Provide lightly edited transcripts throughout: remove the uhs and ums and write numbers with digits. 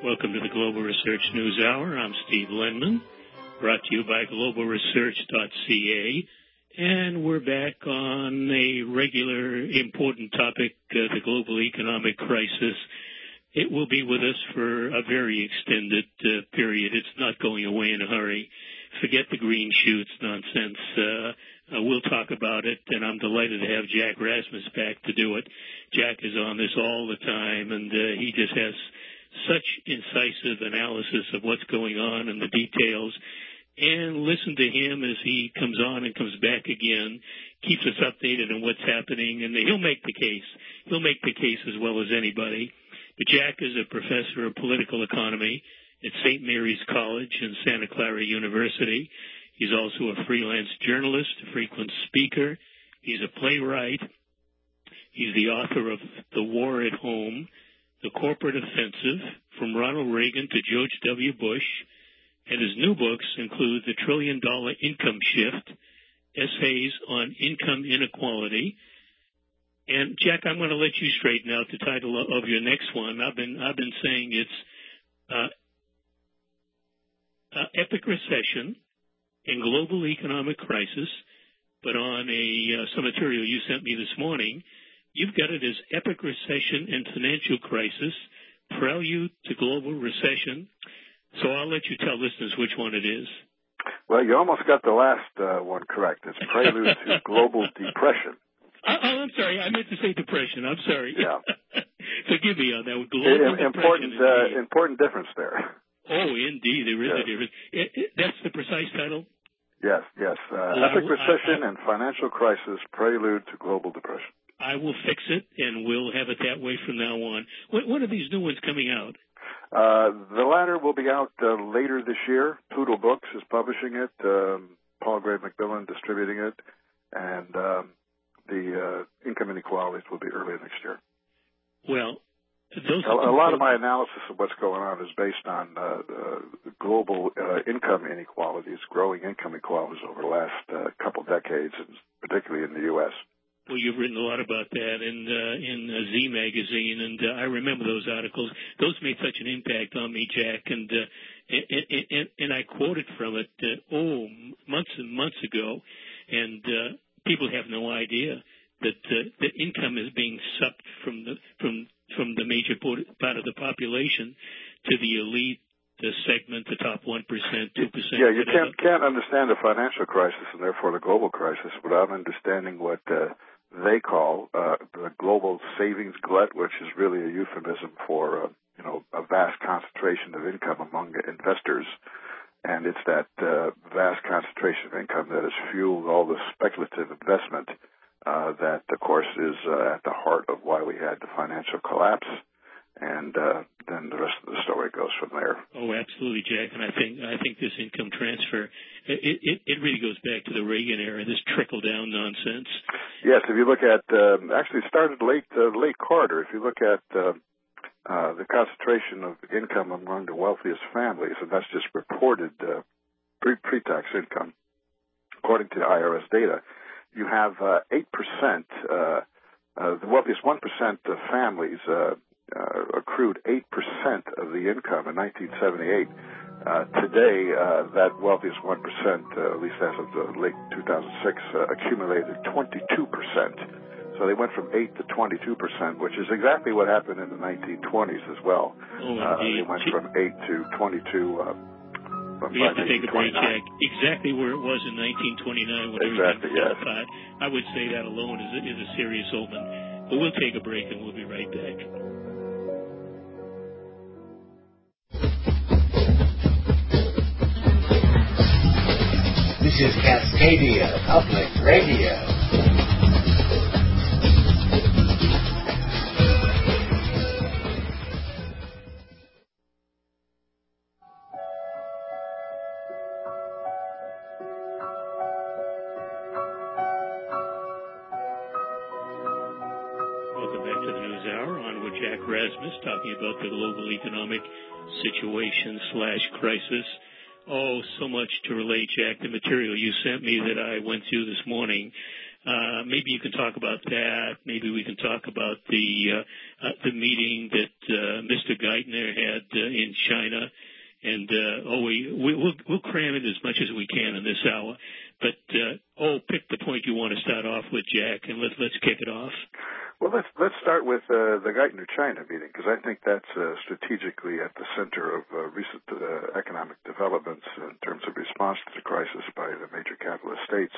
Welcome to the Global Research News Hour. I'm Steve Lenman, brought to you by globalresearch.ca. And we're back on a regular important topic, the global economic crisis. It will be with us for a very extended period. It's not going away in a hurry. Forget the green shoots nonsense. We'll talk about it, and I'm delighted to have Jack Rasmus back to do it. Jack is on this all the time, and he just has such incisive analysis of what's going on and the details. And listen to him as he comes on and comes back again, keeps us updated on what's happening, and he'll make the case. He'll make the case as well as anybody. But Jack is a professor of political economy at St. Mary's College and Santa Clara University. He's also a freelance journalist, a frequent speaker. He's a playwright. He's the author of The War at Home, The Corporate Offensive, From Ronald Reagan to George W. Bush. And his new books include The $1 Trillion Income Shift, Essays on Income Inequality. And Jack, I'm going to let you straighten out the title of your next one. I've been saying it's Epic Recession and Global Economic Crisis, but on some material you sent me this morning, you've got it as Epic Recession and Financial Crisis, Prelude to Global Recession. So I'll let you tell listeners which one it is. Well, you almost got the last one correct. It's Prelude to Global Depression. I'm sorry. I meant to say depression. I'm sorry. Yeah. Forgive me on that. Global depression. Important difference there. Oh, indeed. There is a difference. That's the precise title? Yes. Epic Recession and Financial Crisis, Prelude to Global Depression. I will fix it, and we'll have it that way from now on. When are these new ones coming out? The latter will be out later this year. Poodle Books is publishing it. Paul Gray McMillan distributing it. And the income inequalities will be early next year. Well, a lot of my analysis of what's going on is based on global income inequalities, growing income inequalities over the last couple decades, and particularly in the U.S. Well, you've written a lot about that in Z Magazine, and I remember those articles. Those made such an impact on me, Jack, and I quoted from it, months and months ago, and people have no idea that the income is being sucked from the major part of the population to the elite, the segment, the top 1%, 2%. Yeah, you can't understand the financial crisis and therefore the global crisis without understanding what they call the global savings glut, which is really a euphemism for a vast concentration of income among investors. And it's that vast concentration of income that has fueled all the speculative investment that, of course, is at the heart of why we had the financial collapse. And then the rest of the story goes from there. Oh, absolutely, Jack. And I think this income transfer, it really goes back to the Reagan era, this trickle-down nonsense. Yes, if you look at, actually it started late Carter. If you look at the concentration of income among the wealthiest families, and that's just reported pre-tax income, according to the IRS data, you have 8%, the wealthiest 1% of families accrued 8% of the income in 1978. Today, that wealthiest 1%, at least as of the late 2006, accumulated 22%. So they went from 8 to 22%, which is exactly what happened in the 1920s as well. They went from 8 to 22. We have to take a break, Jack. Exactly where it was in 1929 when everything fell apart. I would say that alone is a serious omen. But we'll take a break and we'll be right back. This is Cascadia Public Radio. Welcome back to the News Hour on with Jack Rasmus, talking about the global economic situation / crisis. Oh, so much to relate, Jack. The material you sent me that I went through this morning, Maybe you can talk about that. Maybe we can talk about the meeting that Mr. Geithner had in China. And we'll cram in as much as we can in this hour. But pick the point you want to start off with, Jack, and let's kick it off. Well, let's start with the Geithner China meeting, because I think that's strategically at the center of recent economic developments in terms of response to the crisis by the major capitalist states.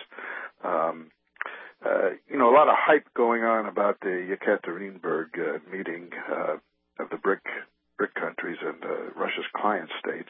A lot of hype going on about the Yekaterinburg meeting of the BRIC countries and Russia's client states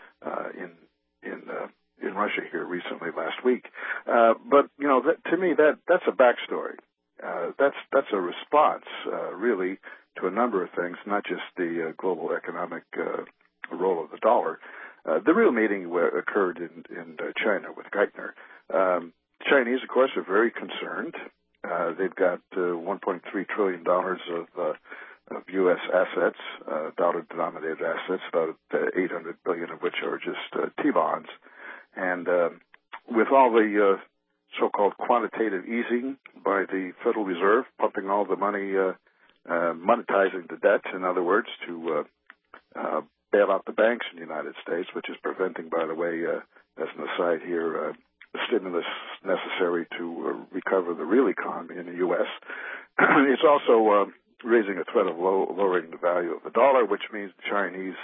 in Russia here recently last week. But to me that's a backstory. That's a response really to a number of things, not just the global economic role of the dollar. The real meeting occurred in China with Geithner. Chinese, of course, are very concerned. They've got $1.3 trillion of U.S. assets, dollar-denominated assets, about $800 billion of which are just T-bonds. And with all the so-called quantitative easing by the Federal Reserve, pumping all the money, monetizing the debt, in other words, to bail out the banks in the United States, which is preventing, by the way, as an aside here, the stimulus necessary to recover the real economy in the U.S. It's also raising a threat of lowering the value of the dollar, which means the Chinese,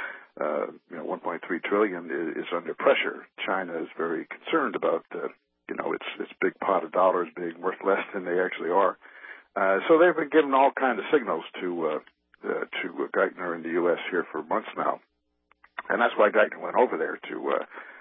$1.3 trillion is under pressure. China is very concerned about, its big pot of dollars being worth less than they actually are. So they've been giving all kinds of signals to Geithner in the U.S. here for months now, and that's why Geithner went over there to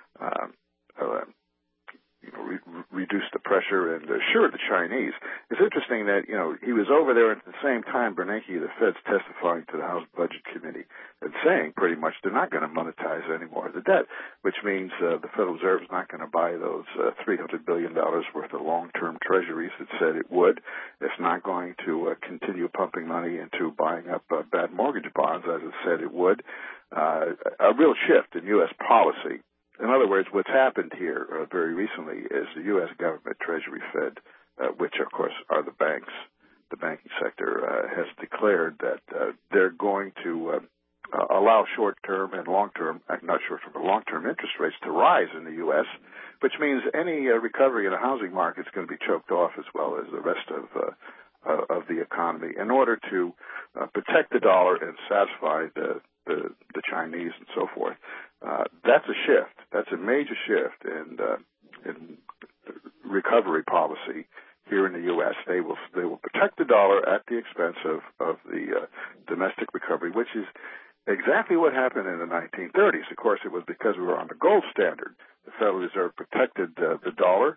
reduce the pressure and assure the Chinese. It's interesting that, he was over there at the same time Bernanke, the Fed's testifying to the House Budget Committee and saying pretty much they're not going to monetize any more of the debt, which means the Federal Reserve is not going to buy those $300 billion worth of long-term treasuries it said it would. It's not going to continue pumping money into buying up bad mortgage bonds as it said it would. A real shift in U.S. policy. In other words, what's happened here very recently is the U.S. government, Treasury, Fed, which, of course, are the banks, the banking sector, has declared that they're going to allow short-term and long-term, not short-term, but long-term interest rates to rise in the U.S., which means any recovery in the housing market is going to be choked off as well as the rest of the economy in order to protect the dollar and satisfy the Chinese and so forth. That's a shift. That's a major shift in recovery policy here in the U.S. They will protect the dollar at the expense of the domestic recovery, which is exactly what happened in the 1930s. Of course, it was because we were on the gold standard. The Federal Reserve protected the dollar,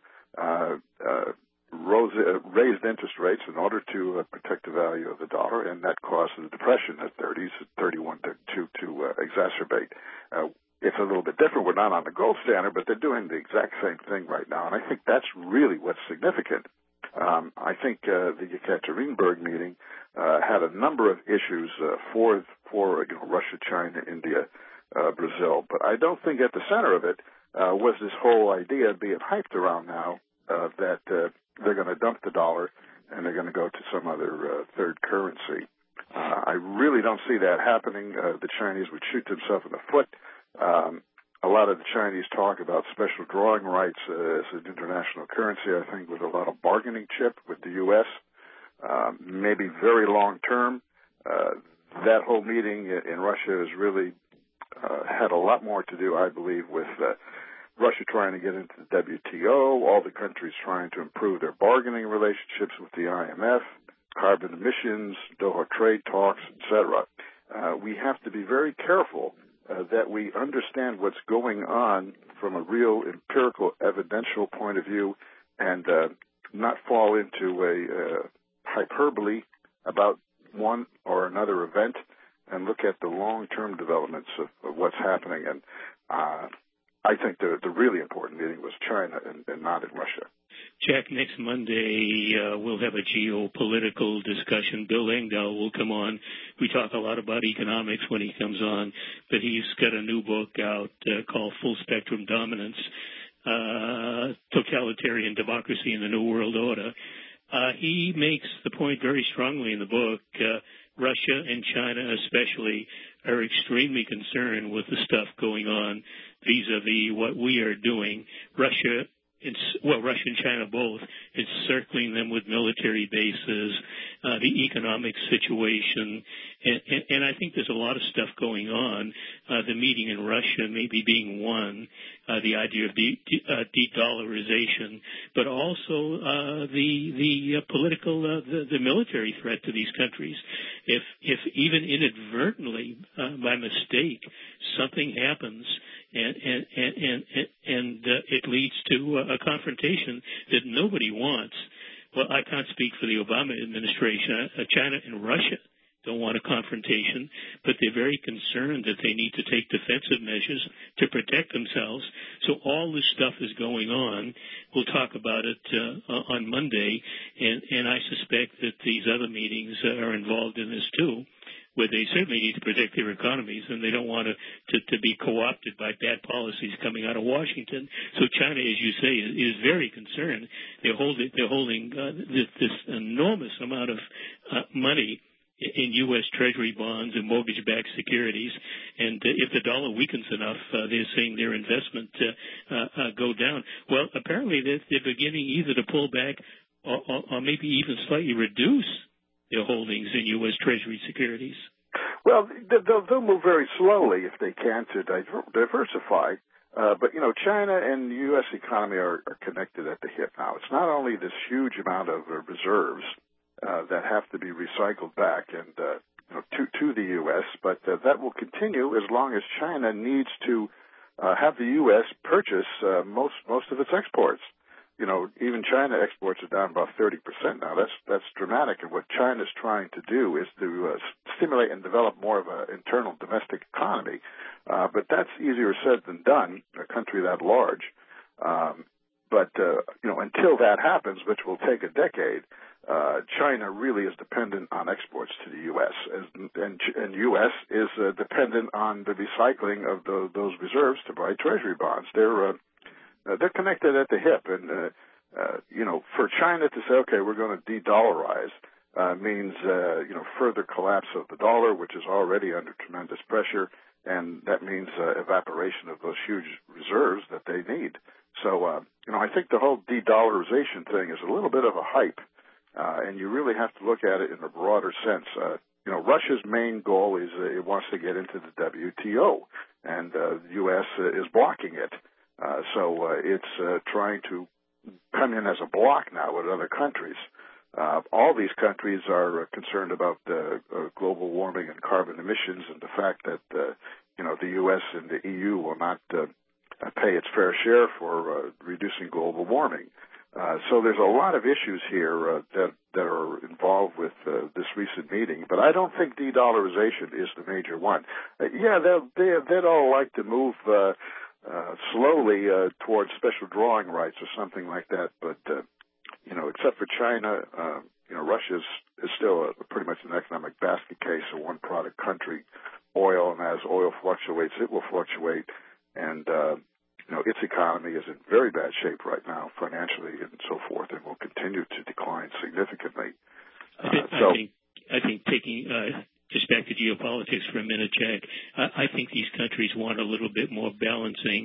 raised interest rates in order to protect the value of the dollar, and that caused the depression in the 30s, 31 to exacerbate. It's a little bit different. We're not on the gold standard, but they're doing the exact same thing right now, and I think that's really what's significant. I think the Yekaterinburg meeting had a number of issues for Russia, China, India, Brazil, but I don't think at the center of it was this whole idea being hyped around now that they're going to dump the dollar and they're going to go to some other third currency. I really don't see that happening. The Chinese would shoot themselves in the foot. A lot of the Chinese talk about special drawing rights as an international currency, I think, with a lot of bargaining chip with the U.S., maybe very long term. That whole meeting in Russia has really had a lot more to do, I believe, with Russia trying to get into the WTO, all the countries trying to improve their bargaining relationships with the IMF, carbon emissions, Doha trade talks, etc. We have to be very careful that we understand what's going on from a real empirical, evidential point of view and not fall into a hyperbole about one or another event and look at the long-term developments of what's happening. And I think the really important meeting was China and not in Russia. Jack, next Monday we'll have a geopolitical discussion. Bill Engdahl will come on. We talk a lot about economics when he comes on, but he's got a new book out called Full Spectrum Dominance. totalitarian democracy in the New World Order. He makes the point very strongly in the book. Russia and China especially are extremely concerned with the stuff going on vis-a-vis what we are doing. Russia and China both, encircling them with military bases, the economic situation, and I think there's a lot of stuff going on. The meeting in Russia maybe being one, the idea of de-dollarization, but also the political, the military threat to these countries. If even inadvertently, by mistake, something happens and it leads to a confrontation that nobody wants. Well, I can't speak for the Obama administration. China and Russia don't want a confrontation, but they're very concerned that they need to take defensive measures to protect themselves. So all this stuff is going on. We'll talk about it on Monday, and I suspect that these other meetings are involved in this too, where they certainly need to protect their economies, and they don't want to be co-opted by bad policies coming out of Washington. So China, as you say, is very concerned. They're holding this enormous amount of money in U.S. Treasury bonds and mortgage-backed securities, and if the dollar weakens enough, they're seeing their investment go down. Well, apparently they're beginning either to pull back or maybe even slightly reduce their holdings in U.S. Treasury securities. Well, they'll move very slowly if they can to diversify. But, China and the U.S. economy are connected at the hip now. It's not only this huge amount of reserves that have to be recycled back and to the U.S., but that will continue as long as China needs to have the U.S. purchase most of its exports. Even China exports are down about 30% now. That's dramatic. And what China's trying to do is to stimulate and develop more of an internal domestic economy. But that's easier said than done, a country that large. But until that happens, which will take a decade, China really is dependent on exports to the U.S. And U.S. is dependent on the recycling of those reserves to buy Treasury bonds. They're connected at the hip, and for China to say, okay, we're going to de-dollarize, means further collapse of the dollar, which is already under tremendous pressure, and that means evaporation of those huge reserves that they need. So, I think the whole de-dollarization thing is a little bit of a hype, and you really have to look at it in a broader sense. Russia's main goal is it wants to get into the WTO, and the U.S. Is blocking it. So it's trying to come in as a block now with other countries. All these countries are concerned about global warming and carbon emissions and the fact that, the U.S. and the EU will not pay its fair share for reducing global warming. So there's a lot of issues here that are involved with this recent meeting, but I don't think de-dollarization is the major one. They'd all like to move slowly towards special drawing rights or something like that, but except for China, Russia is still pretty much an economic basket case, a one-product country. Oil, and as oil fluctuates, it will fluctuate, and its economy is in very bad shape right now, financially and so forth, and will continue to decline significantly. I think taking just back to geopolitics for a minute, Jack, I think these countries want a little bit more balancing.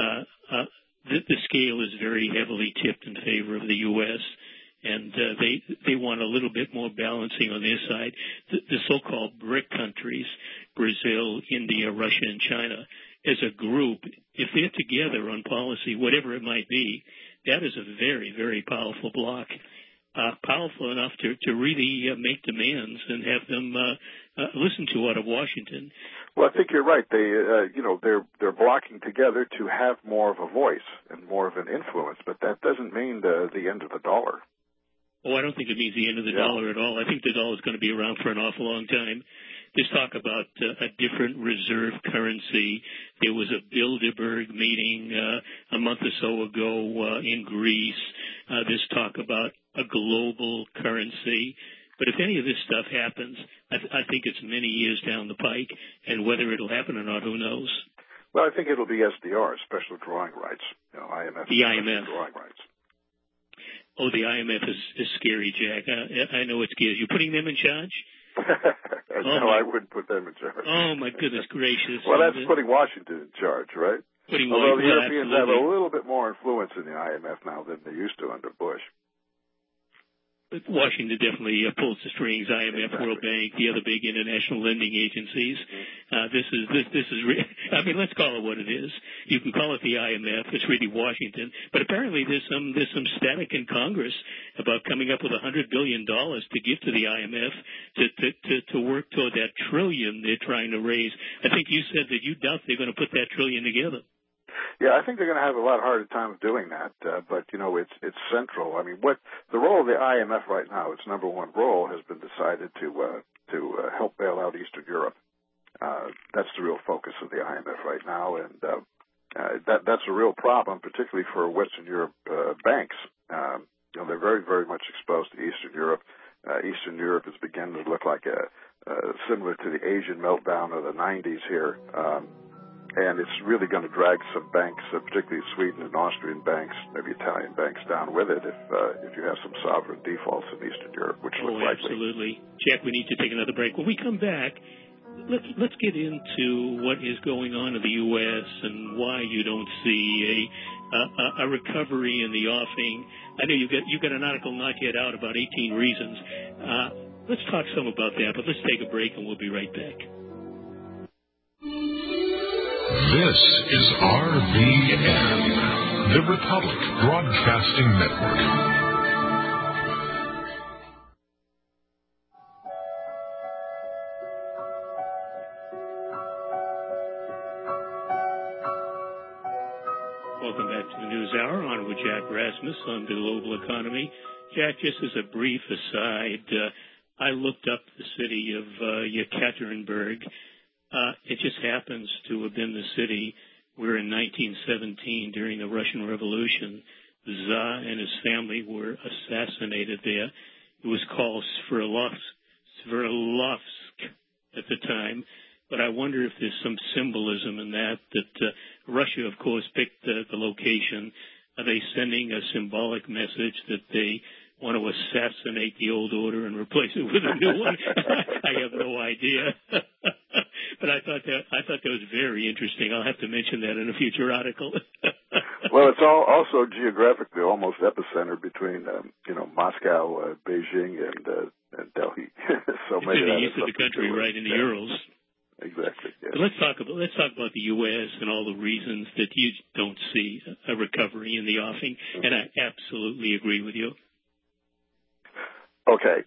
The scale is very heavily tipped in favor of the U.S., and they want a little bit more balancing on their side. The so-called BRIC countries, Brazil, India, Russia, and China, as a group, if they're together on policy, whatever it might be, that is a very, very powerful bloc. Powerful enough to really make demands and have them listen to out of Washington. Well, I think you're right. They're blocking together to have more of a voice and more of an influence, but that doesn't mean the end of the dollar. Oh, I don't think it means the end of the dollar at all. I think the dollar is going to be around for an awful long time. There's talk about a different reserve currency. There was a Bilderberg meeting a month or so ago in Greece. There's talk about a global currency. But if any of this stuff happens, I think it's many years down the pike, and whether it'll happen or not, who knows? Well, I think it'll be SDR, special drawing rights. IMF. The IMF. Drawing rights. Oh, the IMF is scary, Jack. I know it's scary. You're putting them in charge? No, I wouldn't put them in charge. Oh, my goodness gracious. Well, that's putting Washington in charge, right? Although the Europeans have a little bit more influence in the IMF now than they used to under Bush. But Washington definitely pulls the strings. IMF, exactly. World Bank, the other big international lending agencies. This is. Let's call it what it is. You can call it the IMF. It's really Washington. But apparently, there's some static in Congress about coming up with $100 billion to give to the IMF to work toward that trillion they're trying to raise. I think you said that you doubt they're going to put that trillion together. Yeah, I think they're going to have a lot harder time doing that, but it's central. I mean, what the role of the IMF right now, its number one role, has been decided to help bail out Eastern Europe. That's the real focus of the IMF right now, and that's a real problem, particularly for Western Europe banks. They're very, very much exposed to Eastern Europe. Eastern Europe is beginning to look like similar to the Asian meltdown of the 90s here. And it's really going to drag some banks, particularly Sweden and Austrian banks, maybe Italian banks, down with it if you have some sovereign defaults in Eastern Europe, which looks likely. Absolutely. Jack, we need to take another break. When we come back, let's get into what is going on in the U.S. and why you don't see a recovery in the offing. I know you got an article not yet out about 18 reasons. Let's talk some about that, but let's take a break and we'll be right back. This is RBN, the Republic Broadcasting Network. Welcome back to the News Hour on with Jack Rasmus on the global economy. Jack, just as a brief aside, I looked up the city of Yekaterinburg. It just happens to have been the city where in 1917, during the Russian Revolution, the Tsar and his family were assassinated there. It was called Sverdlovsk at the time, but I wonder if there's some symbolism in that Russia, of course, picked the location. Are they sending a symbolic message that they want to assassinate the old order and replace it with a new one? I have no idea. But I thought that was very interesting. I'll have to mention that in a future article. Well, it's also geographically almost epicenter between Moscow, Beijing, and Delhi. So it's in the east of the country, right in the Urals. Exactly. Yes. But let's talk about the U.S. and all the reasons that you don't see a recovery in the offing, and I absolutely agree with you. Okay.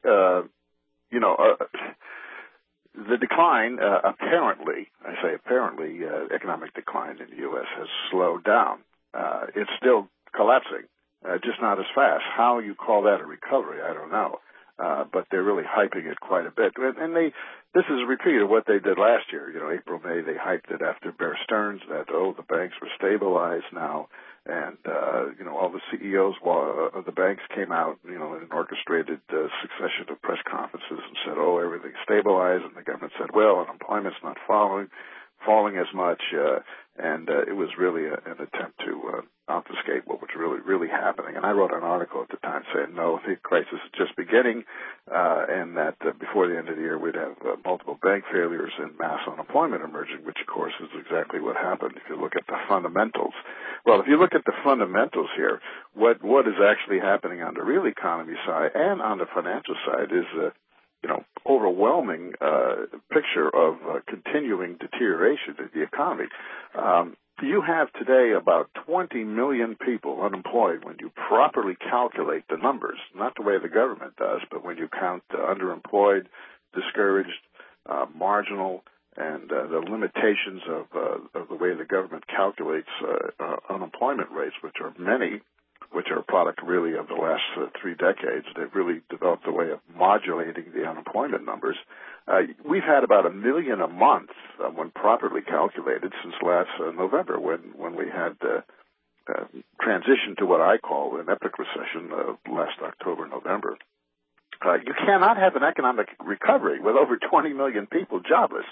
The decline, apparently, economic decline in the U.S. has slowed down. It's still collapsing, just not as fast. How you call that a recovery, I don't know. But they're really hyping it quite a bit. And this is a repeat of what they did last year. April, May, they hyped it after Bear Stearns that, the banks were stabilized now. And, all the CEOs of the banks came out, in an orchestrated succession of press conferences and said, everything's stabilized. And the government said, unemployment's not falling as much. And it was really an attempt to obfuscate what was really happening. And I wrote an article at the time saying, no, the crisis is just beginning, and that before the end of the year we'd have multiple bank failures and mass unemployment emerging, which, of course, is exactly what happened if you look at the fundamentals. Well, if you look at the fundamentals here, what is actually happening on the real economy side and on the financial side is overwhelming picture of continuing deterioration in the economy. You have today about 20 million people unemployed when you properly calculate the numbers, not the way the government does, but when you count underemployed, discouraged, marginal, and the limitations of the way the government calculates unemployment rates, which are many, which are a product really of the last 3 decades. They've really developed a way of modulating the unemployment numbers. We've had about 1 million a month when properly calculated since last November when we had transitioned to what I call an epic recession last October, November. You cannot have an economic recovery with over 20 million people jobless.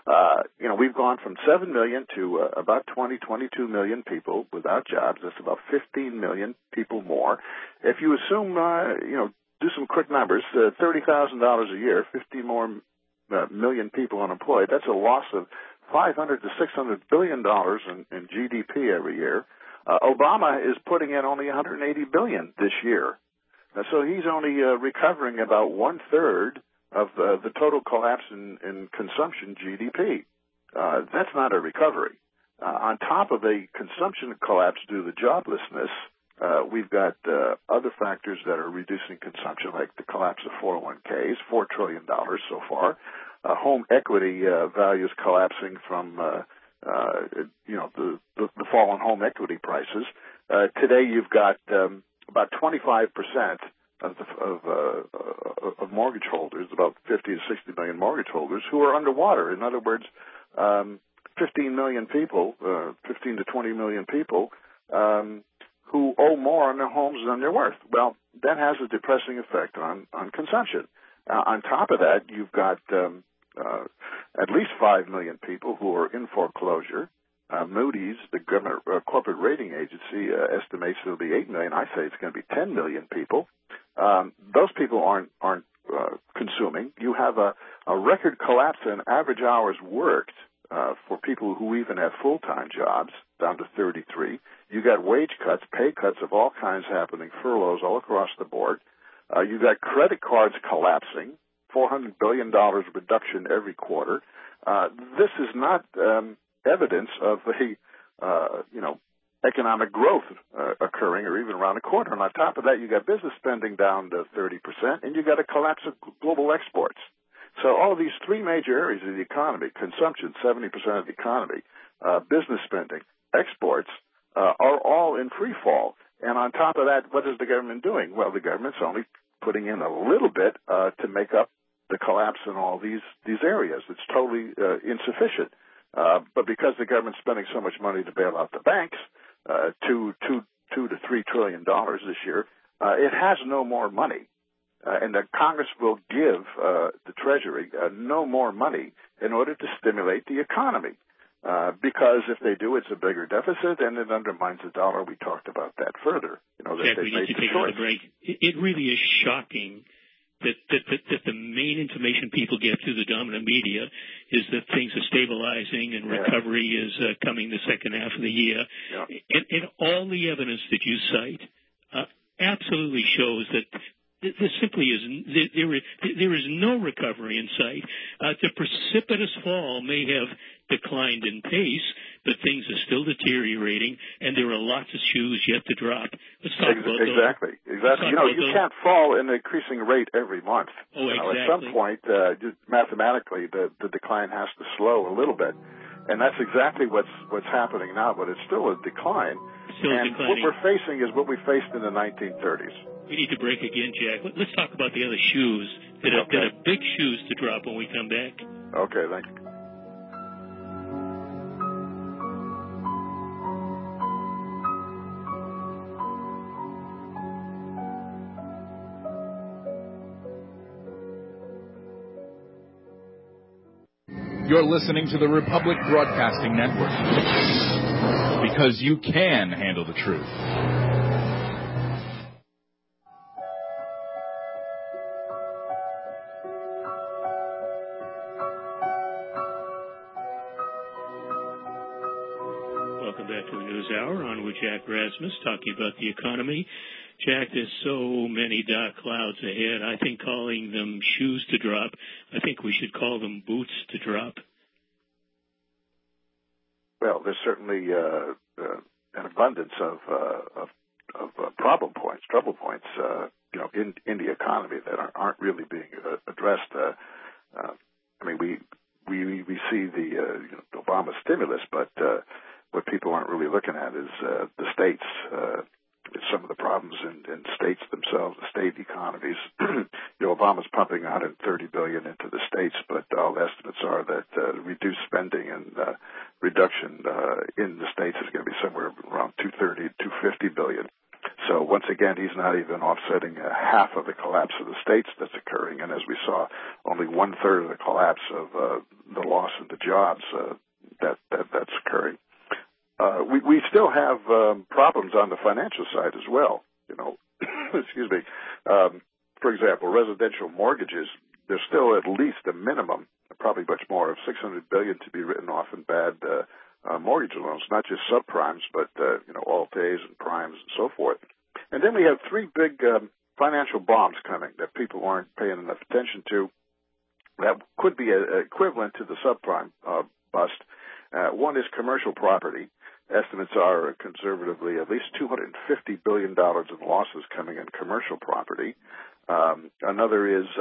We've gone from 7 million to about 22 million people without jobs. That's about 15 million people more. If you assume, do some quick numbers, $30,000 a year, 15 more million people unemployed, that's a loss of $500 to $600 billion in GDP every year. Obama is putting in only $180 billion this year. So he's only recovering about one-third of the total collapse in consumption GDP. That's not a recovery. On top of a consumption collapse due to joblessness, we've got other factors that are reducing consumption, like the collapse of 401ks, $4 trillion so far. Home equity values collapsing from the fall in home equity prices. Today, you've got about 25% of mortgage holders, about 50 to 60 million mortgage holders, who are underwater. In other words, 15 million people, 15 to 20 million people, who owe more on their homes than they're worth. Well, that has a depressing effect on consumption. On top of that, you've got at least 5 million people who are in foreclosure. Moody's, the government corporate rating agency, estimates it'll be 8 million. I say it's going to be 10 million people. Those people aren't consuming. You have a record collapse in average hours worked for people who even have full-time jobs, down to 33. You got wage cuts, pay cuts of all kinds happening, furloughs all across the board. You got credit cards collapsing, $400 billion reduction every quarter. This is not evidence of economic growth occurring or even around the corner. And on top of that, you got business spending down to 30%, and you got a collapse of global exports. So all of these three major areas of the economy, consumption, 70% of the economy, business spending, exports, are all in free fall. And on top of that, what is the government doing? Well, the government's only putting in a little bit to make up the collapse in all these areas. It's totally insufficient. But because the government's spending so much money to bail out the banks, $2 to $3 trillion this year, it has no more money. And the Congress will give the Treasury no more money in order to stimulate the economy. Because if they do, it's a bigger deficit, and it undermines the dollar. We talked about that further. Jack, we need to take another break. It really is shocking that the main information people get through the dominant media is that things are stabilizing and recovery is coming the second half of the year. Yeah. And all the evidence that you cite absolutely shows that there simply isn't. There is no recovery in sight. The precipitous fall may have declined in pace, but things are still deteriorating, and there are lots of shoes yet to drop. Let's talk about those. Exactly. You can't fall in an increasing rate every month. Oh, exactly. At some point, mathematically, the decline has to slow a little bit, and that's exactly what's happening now. But it's still a decline. Declining. What we're facing is what we faced in the 1930s. We need to break again, Jack. Let's talk about the other shoes that are big shoes to drop when we come back. Okay, thank you. You're listening to the Republic Broadcasting Network, because you can handle the truth. Welcome back to the News Hour on with Jack Rasmus, talking about the economy. Jack, there's so many dark clouds ahead. I think calling them shoes to drop, I think we should call them boots to drop. Well, there's certainly an abundance of trouble points, in the economy that aren't really being addressed. We see the Obama stimulus, but what people aren't really looking at is the states. Some of the problems in states themselves, the state economies. Obama's pumping $130 billion into the states, but all estimates are that reduced spending and reduction in the states is going to be somewhere around $230 to $250 billion. So once again, he's not even offsetting half of the collapse of the states that's occurring, and as we saw, only one-third of the collapse of the loss of the jobs that's occurring. We still have problems on the financial side as well. Excuse me. For example, residential mortgages. There's still at least a minimum, probably much more, of $600 billion to be written off in bad mortgage loans, not just subprimes, but Alt-A's and primes and so forth. And then we have three big financial bombs coming that people aren't paying enough attention to. That could be equivalent to the subprime bust. One is commercial property. Estimates are conservatively at least $250 billion in losses coming in commercial property. Another is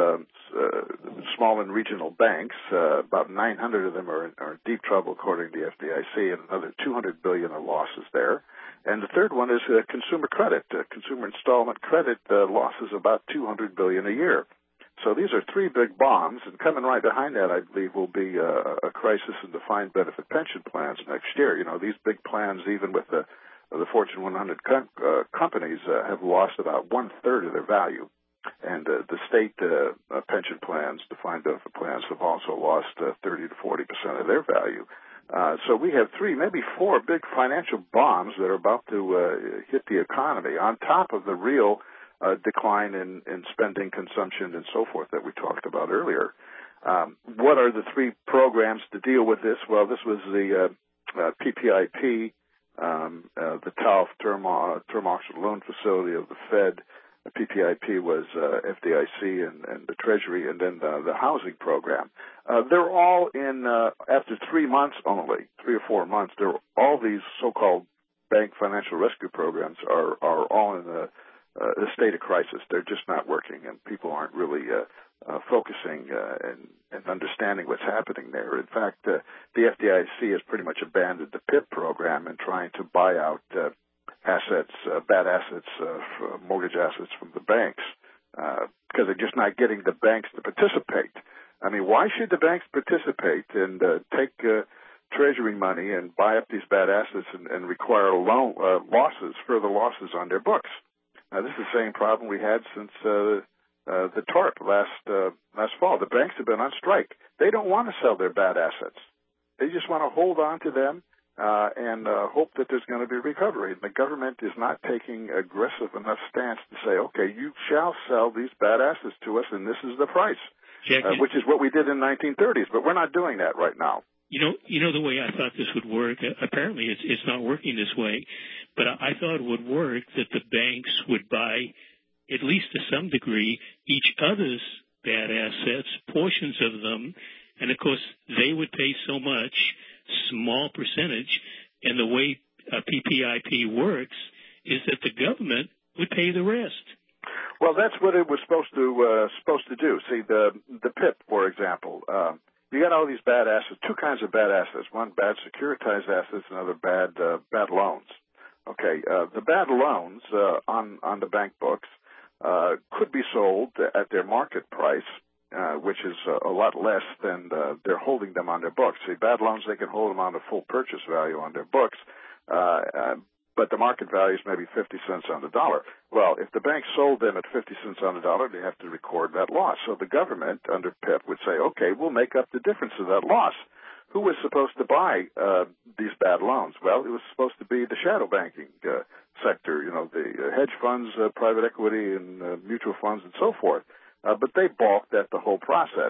small and regional banks. About 900 of them are in deep trouble, according to the FDIC, and another $200 billion of losses there. And the third one is consumer credit. Consumer installment credit losses about $200 billion a year. So these are three big bombs, and coming right behind that, I believe, will be a crisis in defined benefit pension plans next year. These big plans, even with the Fortune 100 companies, have lost about one-third of their value. And the state pension plans, defined benefit plans, have also lost 30 to 40% of their value. So we have three, maybe four big financial bombs that are about to hit the economy, on top of the real decline in spending, consumption, and so forth that we talked about earlier. What are the three programs to deal with this? Well, this was the PPIP, the TALF, Term Auction Loan Facility of the Fed. The PPIP was FDIC and the Treasury, and then the housing program. They're all in, after 3 months only, 3 or 4 months, all these so-called bank financial rescue programs are all in a state of crisis. They're just not working, and people aren't really focusing and understanding what's happening there. In fact, the FDIC has pretty much abandoned the PIP program and trying to buy out assets, bad assets, mortgage assets from the banks, because they're just not getting the banks to participate. I mean, why should the banks participate and take Treasury money and buy up these bad assets and require further losses on their books? Now, this is the same problem we had since the TARP last fall. The banks have been on strike. They don't want to sell their bad assets. They just want to hold on to them and hope that there's going to be recovery. And the government is not taking aggressive enough stance to say, okay, you shall sell these bad assets to us, and this is the price, which is what we did in the 1930s. But we're not doing that right now. You know the way I thought this would work. Apparently, it's not working this way. But I thought it would work that the banks would buy, at least to some degree, each other's bad assets, portions of them, and of course they would pay so much, small percentage. And the way PPIP works is that the government would pay the rest. Well, that's what it was supposed to do. See, the PIP, for example. You got all these bad assets, two kinds of bad assets. One, bad securitized assets, another bad loans. Okay, the bad loans on the bank books could be sold at their market price, which is a lot less than they're holding them on their books. See, bad loans, they can hold them on the full purchase value on their books, but the market value is maybe 50 cents on the dollar. Well, if the bank sold them at 50 cents on the dollar, they have to record that loss. So the government, under PIP, would say, okay, we'll make up the difference of that loss. Who was supposed to buy these bad loans? Well, it was supposed to be the shadow banking sector, the hedge funds, private equity, and mutual funds, and so forth. But they balked at the whole process.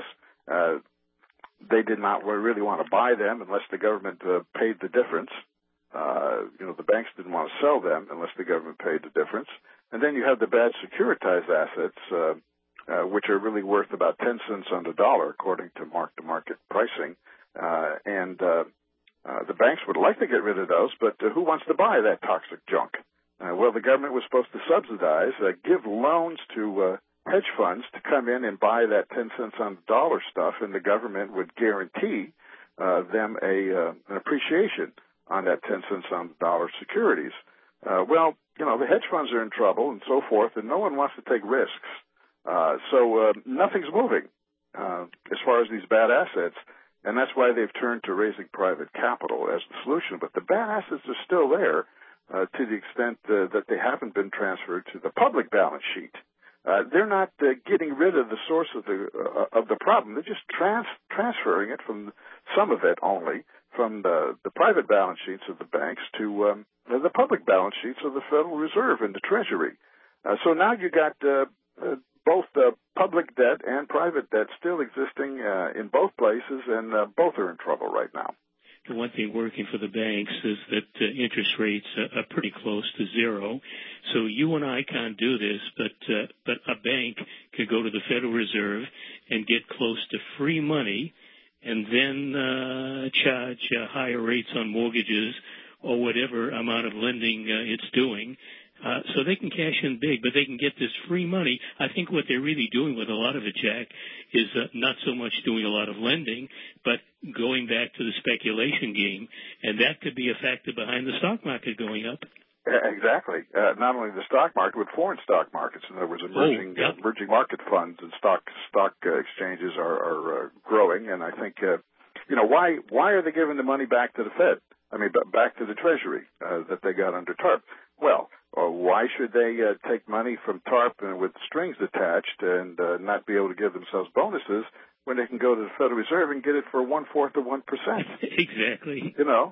They did not really want to buy them unless the government paid the difference. The banks didn't want to sell them unless the government paid the difference. And then you have the bad securitized assets, which are really worth about 10 cents on the dollar, according to mark-to-market pricing. And the banks would like to get rid of those, but who wants to buy that toxic junk? Well, the government was supposed to subsidize, give loans to hedge funds to come in and buy that 10 cents on the dollar stuff, and the government would guarantee them an appreciation on that 10 cents on the dollar securities. Well, the hedge funds are in trouble and so forth, and no one wants to take risks. So nothing's moving as far as these bad assets, and that's why they've turned to raising private capital as the solution. But the bad assets are still there to the extent that they haven't been transferred to the public balance sheet. They're not getting rid of the source of the problem. They're just transferring it from some of it only, from the private balance sheets of the banks to the public balance sheets of the Federal Reserve and the Treasury. So now you got both public debt and private debt still existing in both places, and both are in trouble right now. The one thing working for the banks is that interest rates are pretty close to zero. So you and I can't do this, but a bank could go to the Federal Reserve and get close to free money and then charge higher rates on mortgages or whatever amount of lending it's doing. So they can cash in big, but they can get this free money. I think what they're really doing with a lot of it, Jack, is not so much doing a lot of lending, but going back to the speculation game. And that could be a factor behind the stock market going up. Exactly. Not only the stock market, but foreign stock markets. In other words, emerging market funds and stock exchanges are growing. And I think, why are they giving the money back to the Fed? I mean, back to the Treasury that they got under TARP? Well, why should they take money from TARP with strings attached and not be able to give themselves bonuses when they can go to the Federal Reserve and get it for 1/4 of 1%? Exactly.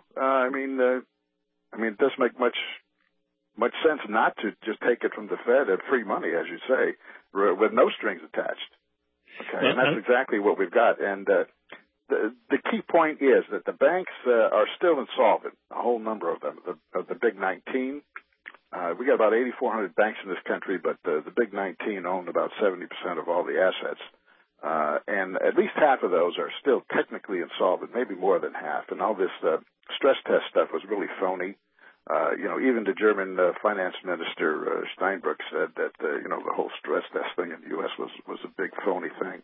It doesn't make much sense not to just take it from the Fed at free money, as you say, with no strings attached. Okay, well, and that's exactly what we've got. And the key point is that the banks are still insolvent, a whole number of them, of the Big 19. We got about 8,400 banks in this country, but the Big 19 own about 70% of all the assets. And at least half of those are still technically insolvent, maybe more than half. And all this stress test stuff was really phony. Even the German finance minister, Steinbrück, said that, the whole stress test thing in the U.S. was a big phony thing.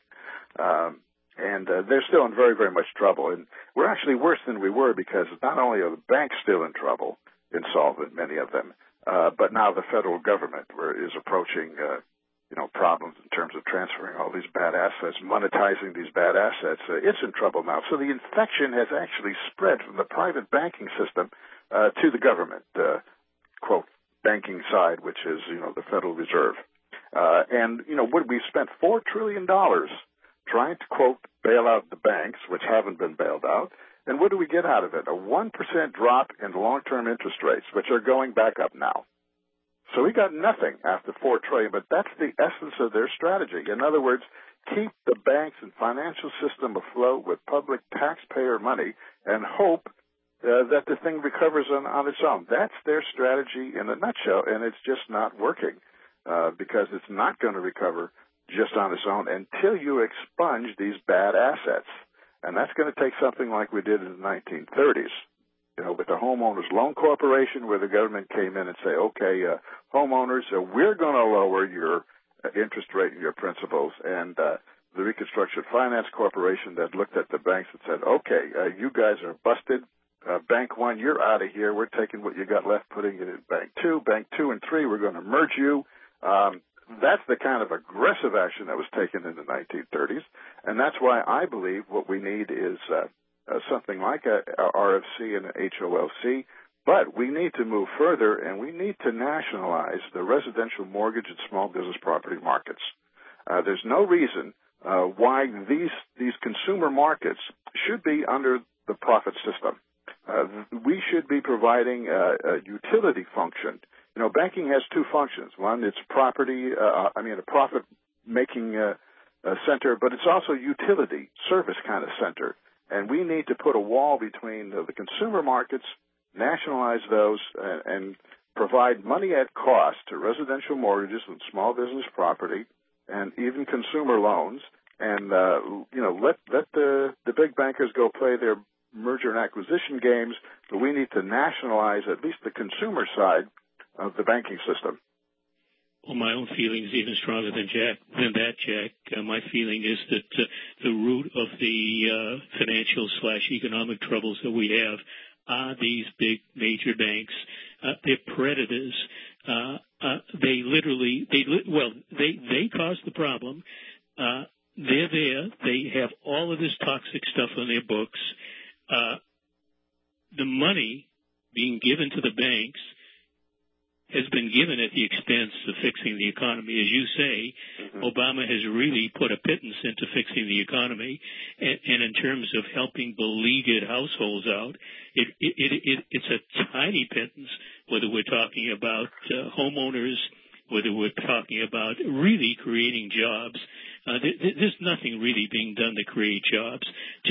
And they're still in very, very much trouble. And we're actually worse than we were because not only are the banks still in trouble, insolvent, many of them, but now the federal government is approaching, problems in terms of transferring all these bad assets, monetizing these bad assets. It's in trouble now. So the infection has actually spread from the private banking system to the government, quote, banking side, which is, the Federal Reserve. We spent $4 trillion trying to, quote, bail out the banks, which haven't been bailed out. And what do we get out of it? A 1% drop in long-term interest rates, which are going back up now. So we got nothing after $4 trillion, but that's the essence of their strategy. In other words, keep the banks and financial system afloat with public taxpayer money and hope that the thing recovers on its own. That's their strategy in a nutshell, and it's just not working because it's not going to recover just on its own until you expunge these bad assets. And that's going to take something like we did in the 1930s, with the Homeowners Loan Corporation, where the government came in and say, okay, homeowners, we're going to lower your interest rate and your principals. And the Reconstruction Finance Corporation that looked at the banks and said, okay, you guys are busted. Bank 1, you're out of here. We're taking what you got left, putting it in Bank 2. Bank 2 and 3, we're going to merge you. That's the kind of aggressive action that was taken in the 1930s, and that's why I believe what we need is something like a RFC and an HOLC, but we need to move further, and we need to nationalize the residential mortgage and small business property markets. There's no reason why these consumer markets should be under the profit system. We should be providing a utility function. Banking has two functions. One, it's a profit-making center, but it's also utility, service kind of center. And we need to put a wall between the consumer markets, nationalize those, and provide money at cost to residential mortgages and small business property and even consumer loans. And, let the big bankers go play their merger and acquisition games, but we need to nationalize at least the consumer side of the banking system. Well, my own feeling is even stronger than that, Jack. My feeling is that the root of the financial/economic troubles that we have are these big major banks. They're predators. They caused the problem. They're there. They have all of this toxic stuff on their books. The money being given to the banks has been given at the expense of fixing the economy. As you say, Obama has really put a pittance into fixing the economy, and in terms of helping beleaguered households out, it's a tiny pittance, whether we're talking about homeowners, whether we're talking about really creating jobs. There's nothing really being done to create jobs.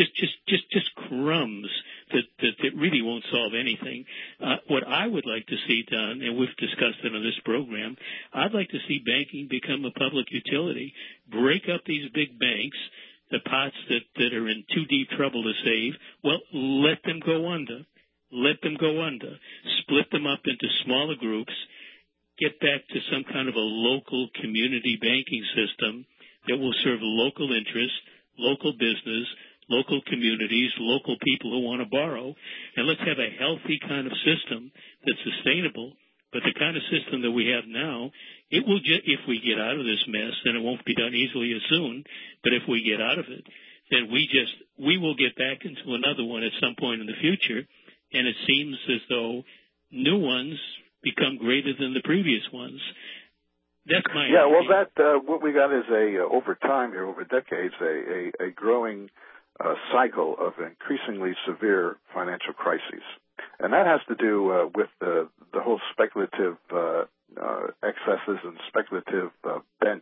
Just crumbs that really won't solve anything. What I would like to see done, and we've discussed it on this program, I'd like to see banking become a public utility. Break up these big banks, the pots that are in too deep trouble to save. Well, let them go under. Let them go under. Split them up into smaller groups. Get back to some kind of a local community banking system that will serve local interests, local business, local communities, local people who want to borrow. And let's have a healthy kind of system that's sustainable. But the kind of system that we have now, it will if we get out of this mess, then it won't be done easily or soon. But if we get out of it, then we will get back into another one at some point in the future. And it seems as though new ones become greater than the previous ones. That's my idea. Well, what we got is over time here, over decades, a growing cycle of increasingly severe financial crises, and that has to do with the whole speculative excesses and speculative bent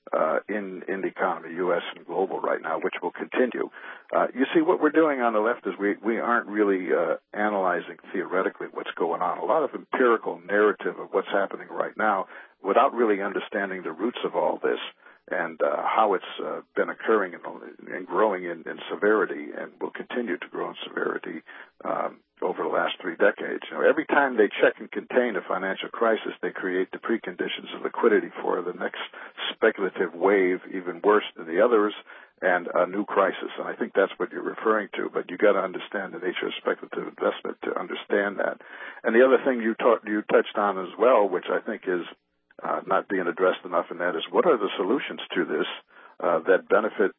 in the economy, U.S. and global right now, which will continue. You see, what we're doing on the left is we aren't really analyzing theoretically what's going on. A lot of empirical narrative of what's happening right now without really understanding the roots of all this and how it's been occurring and growing in severity and will continue to grow in severity over the last 3 decades. You know, every time they check and contain a financial crisis, they create the preconditions of liquidity for the next speculative wave, even worse than the others, and a new crisis. And I think that's what you're referring to, but you got to understand the nature of speculative investment to understand that. And the other thing you touched on as well, which I think is not being addressed enough, and that is what are the solutions to this that benefit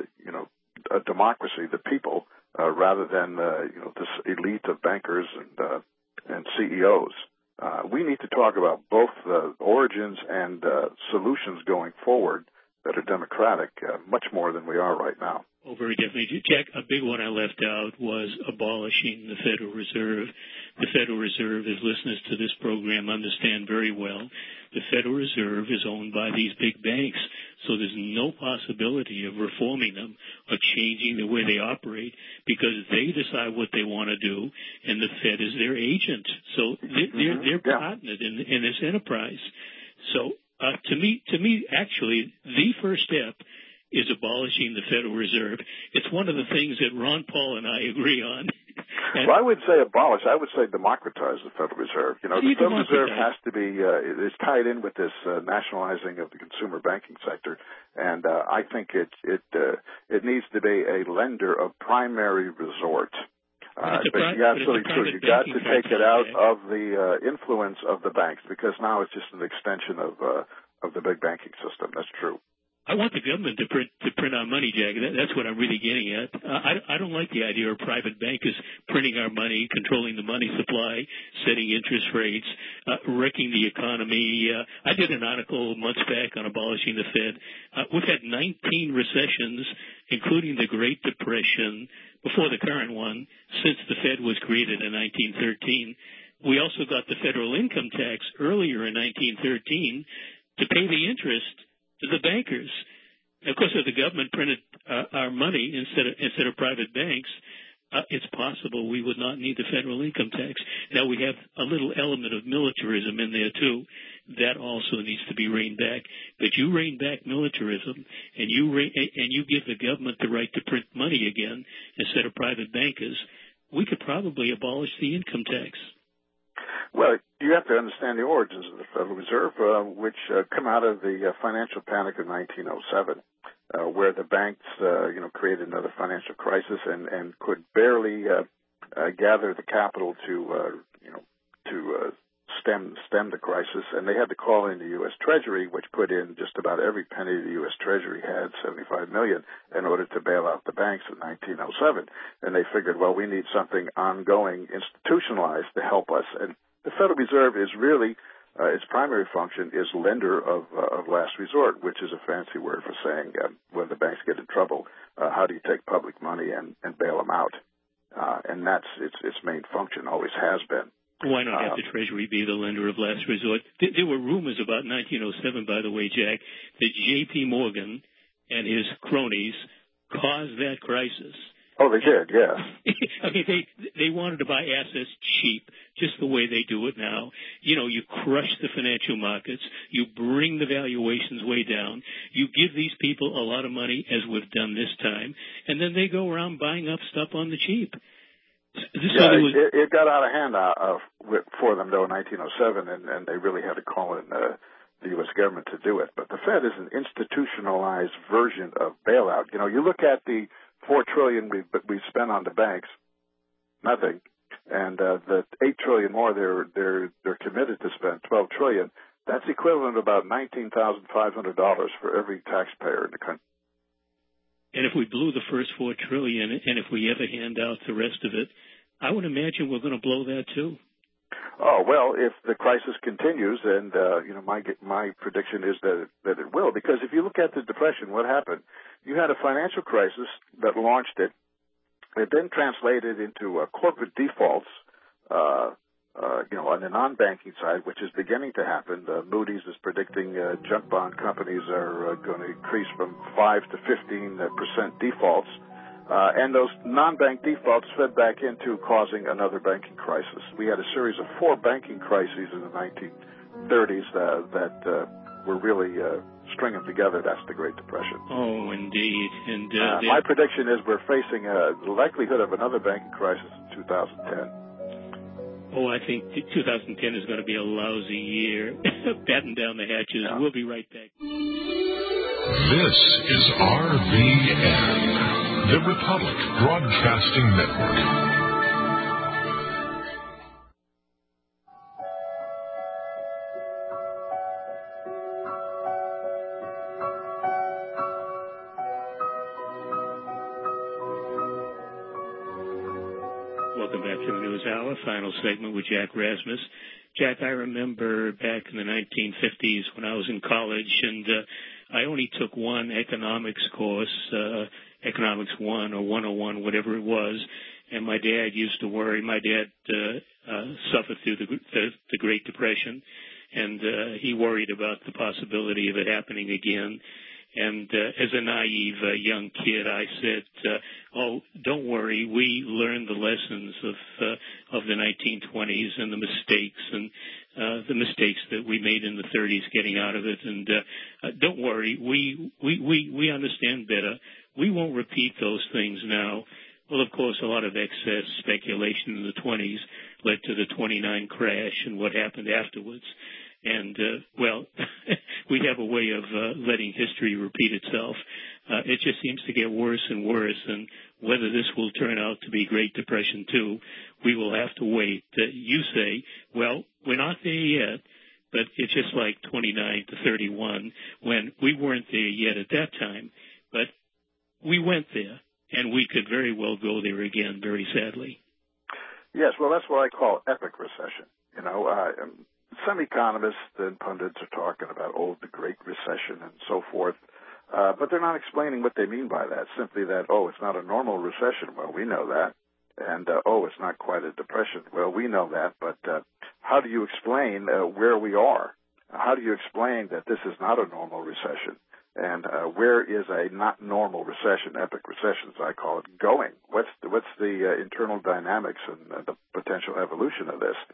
a democracy, the people, rather than this elite of bankers and CEOs. We need to talk about both origins and solutions going forward that are democratic, much more than we are right now. Oh, very definitely. Jack, a big one I left out was abolishing the Federal Reserve. The Federal Reserve, as listeners to this program understand very well, the Federal Reserve is owned by these big banks, so there's no possibility of reforming them or changing the way they operate because they decide what they want to do, and the Fed is their agent. So they're partnered in this enterprise. So to me, actually, the first step is abolishing the Federal Reserve. It's one of the things that Ron Paul and I agree on. Well, I would say abolish. I would say democratize the Federal Reserve. You know, the Federal Reserve has to be is tied in with this nationalizing of the consumer banking sector, and I think it needs to be a lender of primary resort. But you're absolutely true. You got to take it out of the influence of the banks because now it's just an extension of the big banking system. That's true. I want the government to print our money, Jack. That's what I'm really getting at. I don't like the idea of private bankers printing our money, controlling the money supply, setting interest rates, wrecking the economy. I did an article months back on abolishing the Fed. We've had 19 recessions, including the Great Depression, before the current one, since the Fed was created in 1913. We also got the federal income tax earlier in 1913 to pay the interest to the bankers. Of course, if the government printed our money instead of private banks, it's possible we would not need the federal income tax. Now, we have a little element of militarism in there, too. That also needs to be reined back. But you rein back militarism, and you give the government the right to print money again instead of private bankers, we could probably abolish the income tax. Well, you have to understand the origins of the Federal Reserve, which come out of the financial panic of 1907, where the banks, created another financial crisis and could barely gather the capital to stem the crisis, and they had to call in the U.S. Treasury, which put in just about every penny the U.S. Treasury had, $75 million, in order to bail out the banks in 1907. And they figured, well, we need something ongoing, institutionalized to help us. And the Federal Reserve is really its primary function is lender of last resort, which is a fancy word for saying when the banks get in trouble, how do you take public money and bail them out? And that's its main function, always has been. Why not have the Treasury be the lender of last resort? There were rumors about 1907, by the way, Jack, that J.P. Morgan and his cronies caused that crisis. Oh, they did, yeah. I mean, they wanted to buy assets cheap, just the way they do it now. You know, you crush the financial markets, you bring the valuations way down, you give these people a lot of money, as we've done this time, and then they go around buying up stuff on the cheap. It got out of hand for them, though, in 1907, and they really had to call in the U.S. government to do it. But the Fed is an institutionalized version of bailout. You know, you look at the $4 trillion we spent on the banks, nothing, and the $8 trillion more they're committed to spend, $12 trillion. That's equivalent to about $19,500 for every taxpayer in the country. And if we blew the first $4 trillion, and if we ever hand out the rest of it, I would imagine we're going to blow that too. Oh, well, if the crisis continues, and my prediction is that it will, because if you look at the Depression, what happened? You had a financial crisis that launched it. It then translated into corporate defaults, on the non-banking side, which is beginning to happen. Moody's is predicting junk bond companies are going to increase from 5 to 15% defaults. And those non-bank defaults fed back into causing another banking crisis. We had a series of 4 banking crises in the 1930s that were really stringing together. That's the Great Depression. Oh, indeed. And my prediction is we're facing the likelihood of another banking crisis in 2010. Oh, I think 2010 is going to be a lousy year. Batten down the hatches. Yeah. We'll be right back. This is RBN, the Republic Broadcasting Network. Welcome back to the News Hour, final segment with Jack Rasmus. Jack, I remember back in the 1950s when I was in college, and I only took one economics course, Economics 1 or 101, whatever it was, and my dad used to worry. My dad suffered through the Great Depression, and he worried about the possibility of it happening again. And as a naive young kid, I said, "Oh, don't worry. We learned the lessons of the 1920s and the mistakes that we made in the 30s, getting out of it. And don't worry. We understand better. We won't repeat those things now." Well, of course, a lot of excess speculation in the 20s led to the 29 crash and what happened afterwards. And, we have a way of letting history repeat itself. It just seems to get worse and worse, and whether this will turn out to be Great Depression 2, we will have to wait. You say, well, we're not there yet, but it's just like 29 to 31, when we weren't there yet at that time, but we went there, and we could very well go there again, very sadly. Yes, well, that's what I call epic recession. Some economists and pundits are talking about, the Great Recession and so forth, but they're not explaining what they mean by that, simply that, it's not a normal recession. Well, we know that. And, it's not quite a depression. Well, we know that, but how do you explain where we are? How do you explain that this is not a normal recession? And where is a not normal recession, epic recession, as I call it, going? What's the internal dynamics and the potential evolution of this?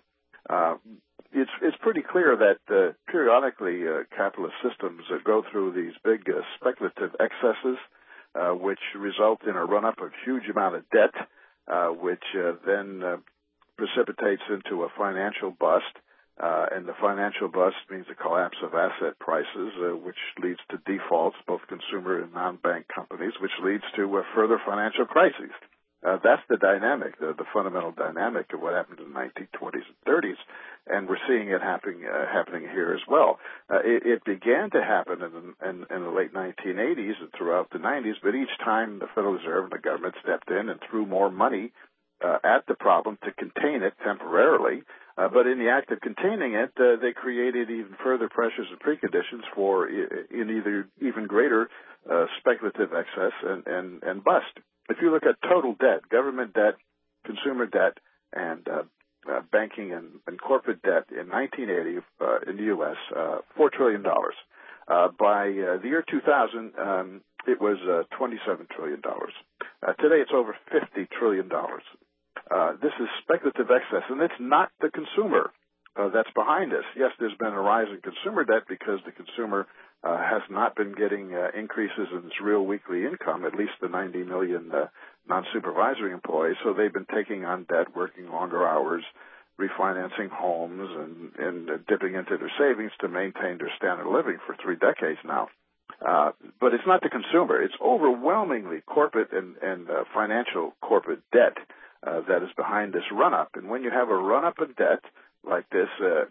It's pretty clear that periodically capitalist systems go through these big speculative excesses, which result in a run-up of huge amount of debt, which then precipitates into a financial bust. And the financial bust means a collapse of asset prices, which leads to defaults, both consumer and non-bank companies, which leads to further financial crises. That's the dynamic, the fundamental dynamic of what happened in the 1920s and 30s, and we're seeing it happening here as well. It began to happen in the late 1980s and throughout the 90s, but each time the Federal Reserve and the government stepped in and threw more money at the problem to contain it temporarily, But in the act of containing it, they created even further pressures and preconditions for even greater speculative excess and bust. If you look at total debt, government debt, consumer debt, and banking and corporate debt in 1980 in the U.S., $4 trillion. By the year 2000, it was $27 trillion. Today, it's over $50 trillion. This is speculative excess, and it's not the consumer that's behind this. Yes, there's been a rise in consumer debt because the consumer has not been getting increases in its real weekly income, at least the 90 million non-supervisory employees. So they've been taking on debt, working longer hours, refinancing homes, and dipping into their savings to maintain their standard of living for 3 decades now. But it's not the consumer. It's overwhelmingly corporate and financial corporate debt that is behind this run-up. And when you have a run-up in debt like this,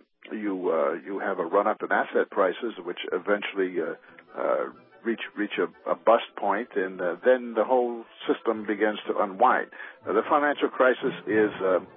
you have a run-up in asset prices, which eventually reach a bust point, and then the whole system begins to unwind. The financial crisis is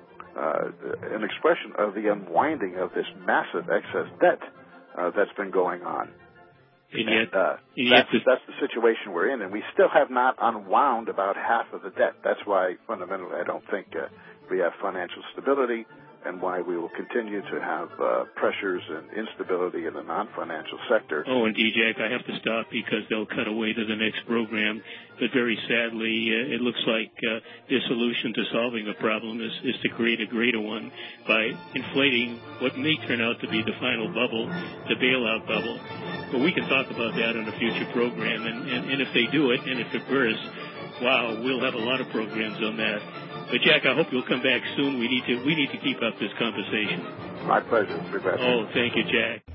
an expression of the unwinding of this massive excess debt that's been going on. And yet, that's the situation we're in, and we still have not unwound about half of the debt. That's why, fundamentally, I don't think we have financial stability, and why we will continue to have pressures and instability in the non-financial sector. Oh, indeed, Jack, I have to stop because they'll cut away to the next program. But very sadly, it looks like the solution to solving the problem is to create a greater one by inflating what may turn out to be the final bubble, the bailout bubble. But we can talk about that on a future program, and if they do it, and if it bursts, wow, we'll have a lot of programs on that. But Jack, I hope you'll come back soon. We need to keep up this conversation. My pleasure. Oh, thank you, Jack.